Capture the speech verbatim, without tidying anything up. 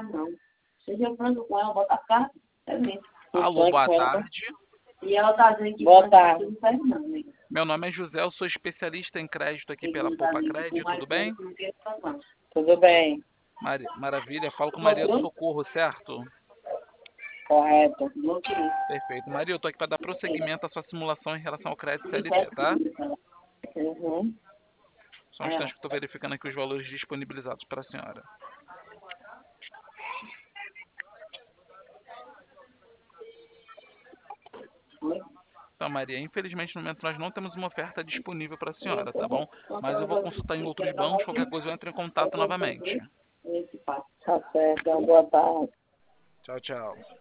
não. Seja franco com ela, bota a carta, é mesmo. Alô, boa tarde. E ela tá dizendo que boa tarde. não faz não, né? Meu nome é José, eu sou especialista em crédito aqui pela Poupa Crédito, tudo bem? Tudo bem, Mari- Maravilha, falo com Maria do Socorro, certo? correto. Perfeito. Maria, eu tô aqui para dar prosseguimento à sua simulação em relação ao crédito C L T, tá? Uhum. Só um instante que eu tô verificando aqui os valores disponibilizados para a senhora. Então, Maria, infelizmente no momento nós não temos uma oferta disponível para a senhora, tá bom? Mas eu vou consultar em outros bancos, qualquer coisa eu entro em contato novamente. Tá certo, boa tarde. Tchau, tchau.